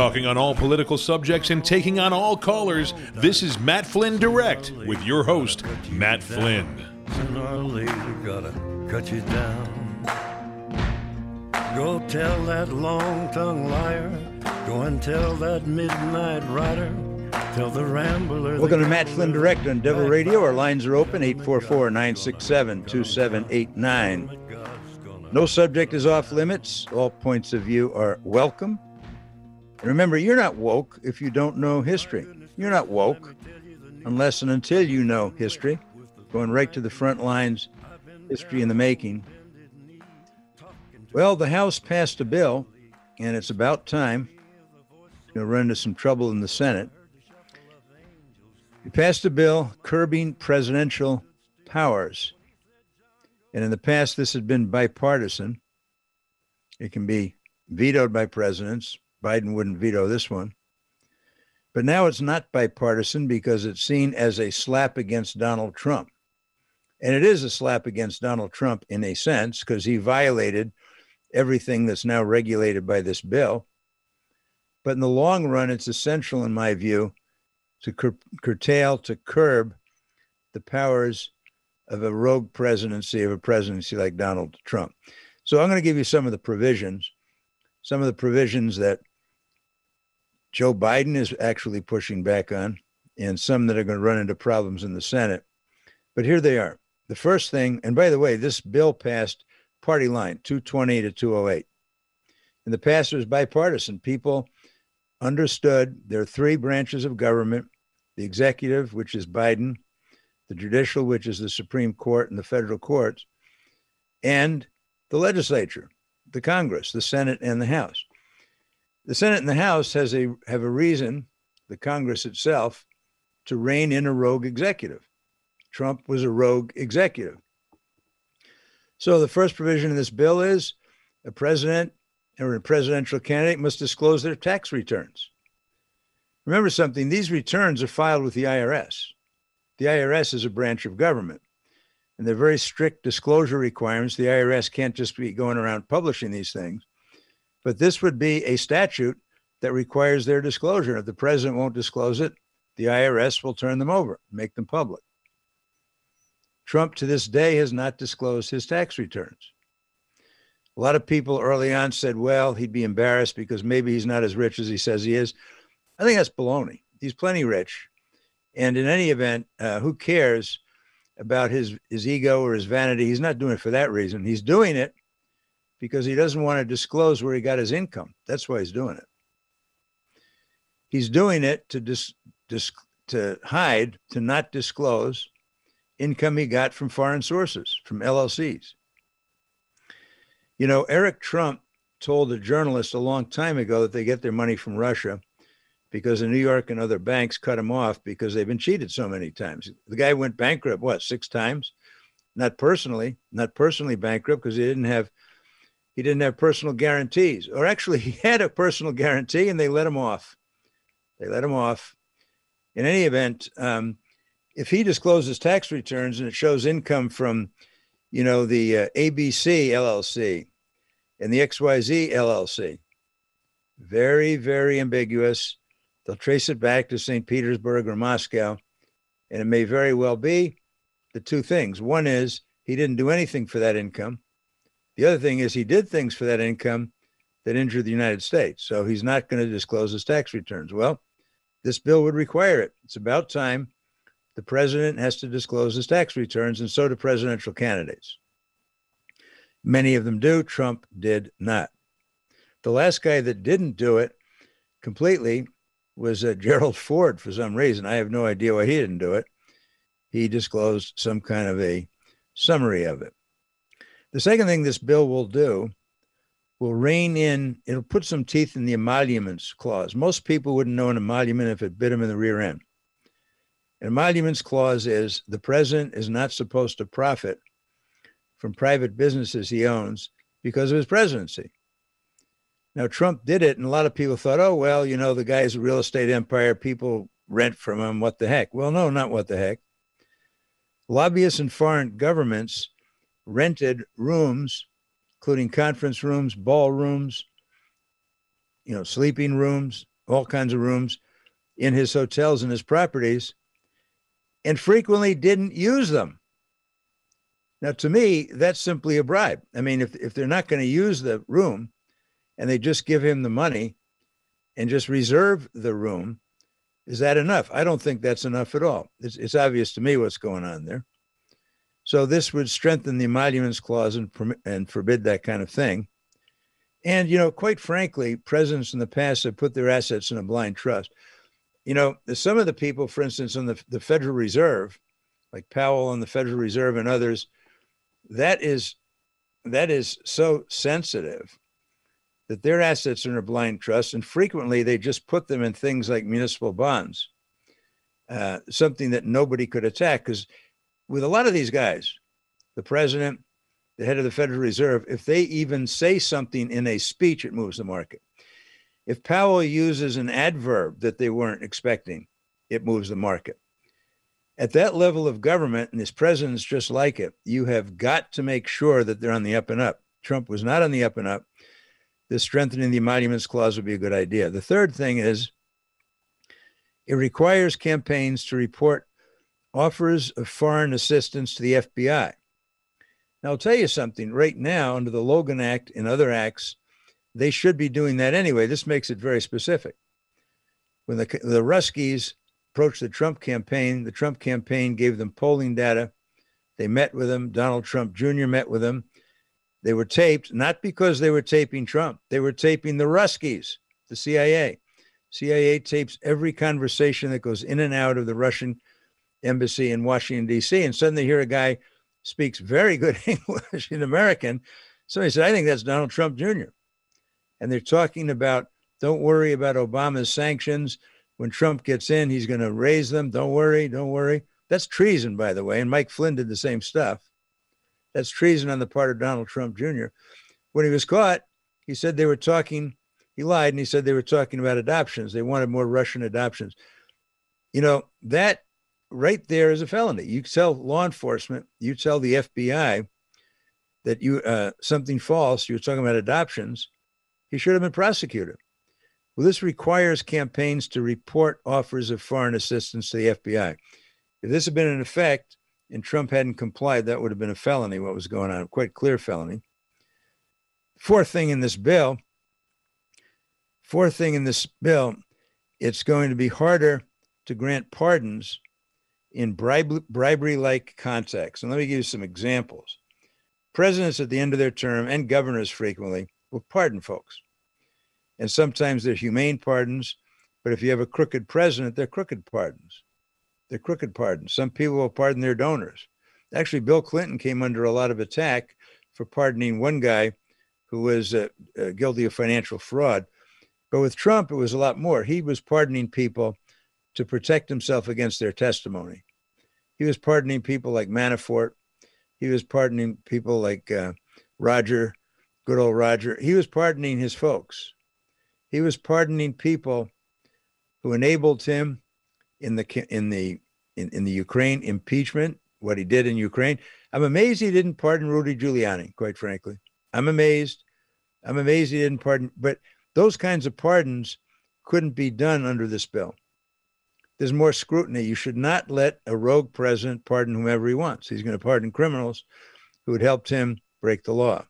Talking on all political subjects and taking on all callers, this is Matt Flynn Direct with your host, Matt Flynn. Sooner or later, gotta cut you down. Go tell that long-tongued liar. Go and tell that midnight rider. Tell the rambler. Welcome to Matt Flynn Direct on Devil Radio. Our lines are open, 844-967-2789. No subject is off limits. All points of view are welcome. And remember, you're not woke if you don't know history. You're not woke unless and until you know history. Going right to the front lines, history in the making. Well, the House passed a bill, and it's about time. It's going to run into some trouble in the Senate. It passed a bill curbing presidential powers. And in the past, this had been bipartisan. It can be vetoed by presidents. Biden wouldn't veto this one. But now it's not bipartisan because it's seen as a slap against Donald Trump. And it is a slap against Donald Trump in a sense because he violated everything that's now regulated by this bill. But in the long run, it's essential, in my view, to curtail, to curb the powers of a rogue presidency, of a presidency like Donald Trump. So I'm going to give you some of the provisions that Joe Biden is actually pushing back on, and some that are going to run into problems in the Senate. But here they are. The first thing, and by the way, this bill passed party line, 220 to 208. In the past, it was bipartisan. People understood there are three branches of government: the executive, which is Biden, the judicial, which is the Supreme Court and the federal courts, and the legislature, the Congress, the Senate and the House. The Senate and the House have a reason, the Congress itself, to rein in a rogue executive. Trump was a rogue executive. So the first provision of this bill is a president or a presidential candidate must disclose their tax returns. Remember something, these returns are filed with the IRS. The IRS is a branch of government, and they're very strict disclosure requirements. The IRS can't just be going around publishing these things, but this would be a statute that requires their disclosure. If the president won't disclose it, the IRS will turn them over, make them public. Trump to this day has not disclosed his tax returns. A lot of people early on said, well, he'd be embarrassed because maybe he's not as rich as he says he is. I think that's baloney. He's plenty rich. And in any event, who cares about his ego or his vanity? He's not doing it for that reason. He's doing it because he doesn't want to disclose where he got his income. That's why he's doing it. He's doing it to hide, to not disclose income he got from foreign sources, from LLCs. You know, Eric Trump told a journalist a long time ago that they get their money from Russia because in New York and other banks cut him off because they've been cheated so many times. The guy went bankrupt, 6 times? Not personally bankrupt because he didn't have personal guarantees. Or actually, he had a personal guarantee and they let him off. In any event, if he discloses tax returns and it shows income from, the ABC LLC and the XYZ LLC, very, very ambiguous. They'll trace it back to St. Petersburg or Moscow, and it may very well be the two things. One is he didn't do anything for that income. The other thing is he did things for that income that injured the United States. So he's not going to disclose his tax returns. Well, this bill would require it. It's about time the president has to disclose his tax returns, and so do presidential candidates. Many of them do. Trump did not. The last guy that didn't do it completely was Gerald Ford for some reason. I have no idea why he didn't do it. He disclosed some kind of a summary of it. The second thing this bill will do will rein in, it'll put some teeth in the emoluments clause. Most people wouldn't know an emolument if it bit them in the rear end. An emoluments clause is the president is not supposed to profit from private businesses he owns because of his presidency. Now, Trump did it, and a lot of people thought, oh, well, the guy's a real estate empire. People rent from him. What the heck? Well, no, not what the heck. Lobbyists in foreign governments rented rooms, including conference rooms, ballrooms, sleeping rooms, all kinds of rooms in his hotels and his properties, and frequently didn't use them. Now, to me, that's simply a bribe. I mean, if they're not going to use the room and they just give him the money and just reserve the room, is that enough? I don't think that's enough at all. It's obvious to me what's going on there. So this would strengthen the emoluments clause and forbid that kind of thing. And, quite frankly, presidents in the past have put their assets in a blind trust. Some of the people, for instance, on the Federal Reserve, like Powell on the Federal Reserve and others, that is so sensitive that their assets are in a blind trust, and frequently they just put them in things like municipal bonds, something that nobody could attack. Because with a lot of these guys, the president, the head of the Federal Reserve, if they even say something in a speech, it moves the market. If Powell uses an adverb that they weren't expecting, it moves the market. At that level of government, and this president's just like it, you have got to make sure that they're on the up and up. Trump was not on the up and up. This strengthening the emoluments clause would be a good idea. The third thing is it requires campaigns to report offers of foreign assistance to the FBI. Now, I'll tell you something. Right now, under the Logan Act and other acts, they should be doing that anyway. This makes it very specific. When the Ruskies approached the Trump campaign gave them polling data. They met with him. Donald Trump Jr. met with him. They were taped, not because they were taping Trump. They were taping the Ruskies, the CIA. CIA tapes every conversation that goes in and out of the Russian embassy in Washington, D.C. And suddenly hear a guy speaks very good English in American. Somebody said, I think that's Donald Trump Jr. And they're talking about, don't worry about Obama's sanctions. When Trump gets in, he's going to raise them. Don't worry, don't worry. That's treason, by the way. And Mike Flynn did the same stuff. That's treason on the part of Donald Trump Jr. When he was caught, he said they were talking, he lied, and he said they were talking about adoptions. They wanted more Russian adoptions. That right there is a felony. You tell law enforcement, you tell the FBI that you something false, you were talking about adoptions, he should have been prosecuted. Well, this requires campaigns to report offers of foreign assistance to the FBI. If this had been in effect and Trump hadn't complied, that would have been a felony, what was going on, quite clear felony. Fourth thing in this bill, it's going to be harder to grant pardons in bribery-like contexts. And let me give you some examples. Presidents at the end of their term and governors frequently will pardon folks. And sometimes they're humane pardons, but if you have a crooked president, they're crooked pardons. They're crooked pardons. Some people will pardon their donors. Actually, Bill Clinton came under a lot of attack for pardoning one guy who was guilty of financial fraud. But with Trump, it was a lot more. He was pardoning people to protect himself against their testimony. He was pardoning people like Manafort. He was pardoning people like Roger, good old Roger. He was pardoning his folks. He was pardoning people who enabled him in the Ukraine impeachment, what he did in Ukraine. I'm amazed he didn't pardon Rudy Giuliani, quite frankly. I'm amazed he didn't pardon, but those kinds of pardons couldn't be done under this bill. There's more scrutiny. You should not let a rogue president pardon whomever he wants. He's going to pardon criminals who had helped him break the law.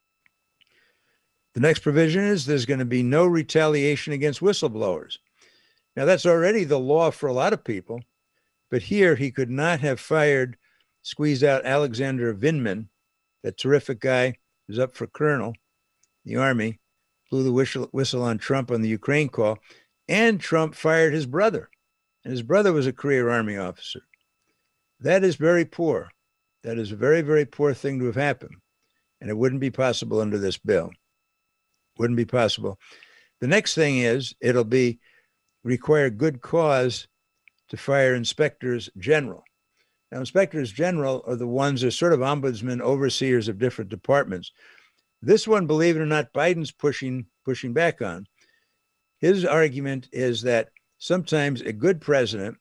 The next provision is there's going to be no retaliation against whistleblowers. Now, that's already the law for a lot of people, but here he could not have squeezed out Alexander Vindman, that terrific guy who's up for colonel in the Army, blew the whistle on Trump on the Ukraine call, and Trump fired his brother. And his brother was a career Army officer. That is very poor. That is a very, very poor thing to have happened. And it wouldn't be possible under this bill. Wouldn't be possible. The next thing is it'll require good cause to fire inspectors general. Now, inspectors general are the ones that are sort of ombudsmen, overseers of different departments. This one, believe it or not, Biden's pushing back on. His argument is that sometimes a good president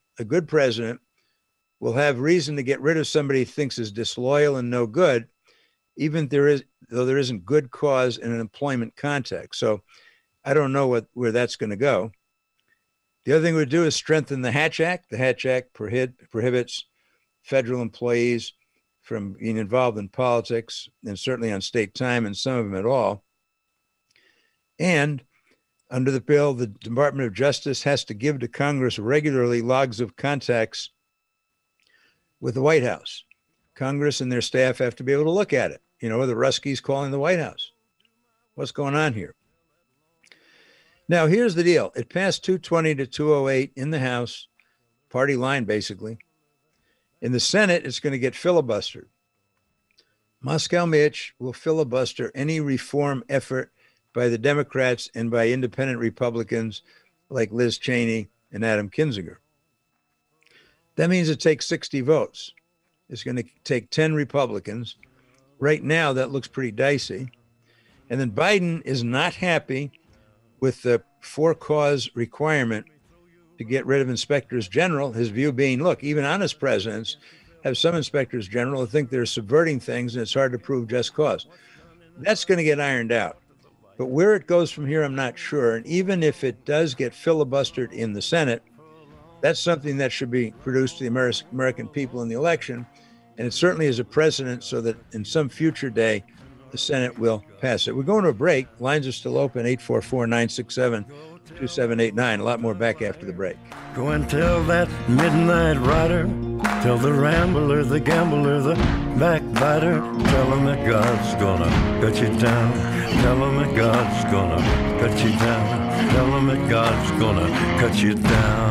will have reason to get rid of somebody he thinks is disloyal and no good, even though there isn't good cause in an employment context. So I don't know where that's going to go. The other thing we'd do is strengthen the Hatch Act. The Hatch Act prohibits federal employees from being involved in politics, and certainly on state time, and some of them at all. And under the bill, the Department of Justice has to give to Congress regularly logs of contacts with the White House. Congress and their staff have to be able to look at it. You know, are the Ruskies calling the White House? What's going on here? Now, here's the deal. It passed 220 to 208 in the House, party line, basically. In the Senate, it's going to get filibustered. Moscow Mitch will filibuster any reform effort by the Democrats and by independent Republicans like Liz Cheney and Adam Kinzinger. That means it takes 60 votes. It's going to take 10 Republicans. Right now, that looks pretty dicey. And then Biden is not happy with the for-cause requirement to get rid of inspectors general, his view being, look, even honest presidents have some inspectors general who think they're subverting things and it's hard to prove just cause. That's going to get ironed out. But where it goes from here, I'm not sure. And even if it does get filibustered in the Senate, that's something that should be produced to the American people in the election. And it certainly is a precedent so that in some future day, the Senate will pass it. We're going to a break. Lines are still open, 844-967-2789. A lot more back after the break. Go and tell that midnight rider, tell the rambler, the gambler, the backbiter, tell him that God's gonna cut you down. Tell him that God's gonna cut you down. Tell him that God's gonna cut you down.